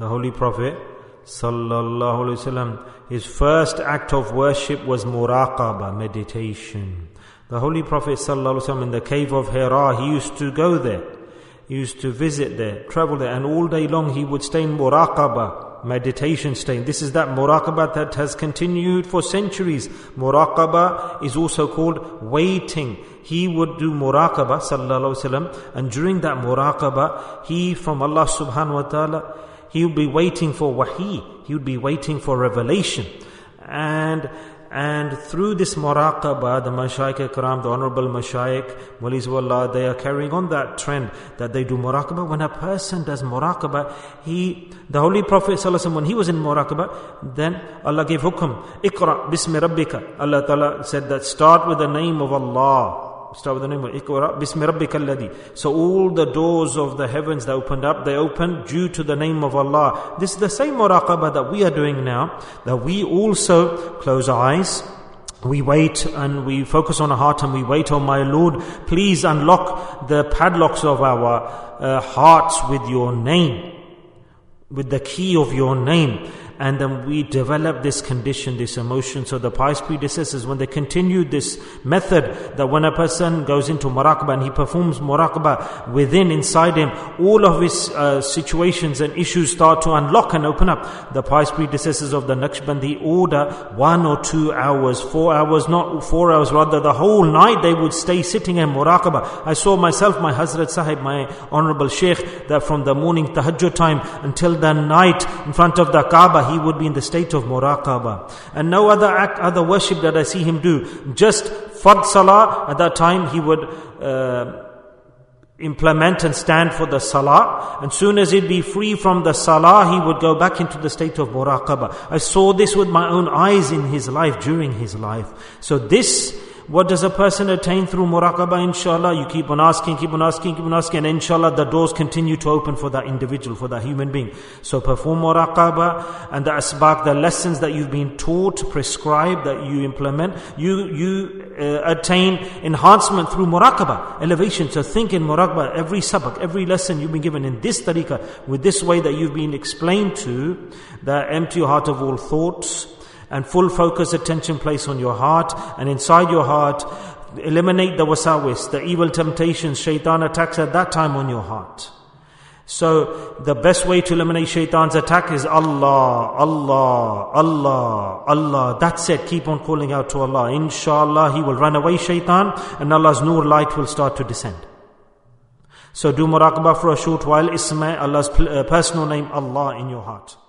The Holy Prophet sallallahu alaihi wasallam, his first act of worship was muraqabah, meditation. The Holy Prophet sallallahu alaihi wasallam in the cave of Hira, he used to go there. He used to visit there, travel there, and all day long he would stay in muraqabah, meditation state. This is that muraqabah that has continued for centuries. Muraqabah is also called waiting. He would do muraqabah sallallahu alaihi wasallam, and during that muraqabah, he from Allah subhanahu wa ta'ala, he would be waiting for wahi. He would be waiting for revelation. And through this muraqabah, the Mashayikh Ikram, the Honorable Mashayikh, Mulis Wallah, they are carrying on that trend that they do muraqabah. When a person does muraqabah, the Holy Prophet ﷺ, when he was in muraqabah, then Allah gave hukum, Iqra bismi rabbika. Allah Ta'ala said that start with the name of Allah. Start with the name of Iqra bismi rabbika alladhi. So all the doors of the heavens that opened up, they opened due to the name of Allah. This is the same muraqabah that we are doing now, that we also close our eyes, we wait and we focus on our heart and we wait, oh my Lord, please unlock the padlocks of our hearts with your name, with the key of your name. And then we develop this condition, this emotion. So the pious predecessors, when they continued this method, that when a person goes into muraqabah and he performs muraqabah inside him, all of his situations and issues start to unlock and open up. The pious predecessors of the Naqshbandi order 1 or 2 hours, 4 hours, not 4 hours, rather the whole night they would stay sitting in muraqabah. I saw myself, my Hazrat Sahib, my Honorable Sheikh, that from the morning tahajjud time until the night in front of the Kaaba, he would be in the state of muraqabah. And no other act, other worship that I see him do. Just fard salah, at that time he would implement and stand for the salah. And soon as he'd be free from the salah, he would go back into the state of muraqabah. I saw this with my own eyes in his life, during his life. So this, what does a person attain through muraqabah? Inshallah, you keep on asking, and inshallah the doors continue to open for that individual, for that human being. So perform muraqabah, and the asbaq, the lessons that you've been taught, prescribed, that you implement, you attain enhancement through muraqabah, elevation. So think in muraqabah, every sabak, every lesson you've been given in this tariqah, with this way that you've been explained to, that empty your heart of all thoughts, and full focus, attention place on your heart, and inside your heart, eliminate the wasawis, the evil temptations, shaitan attacks at that time on your heart. So the best way to eliminate shaitan's attack is Allah, Allah, Allah, Allah. That's it. Keep on calling out to Allah. Inshallah, he will run away shaitan, and Allah's nur light will start to descend. So do muraqabah for a short while. Isma, Allah's personal name, Allah, in your heart.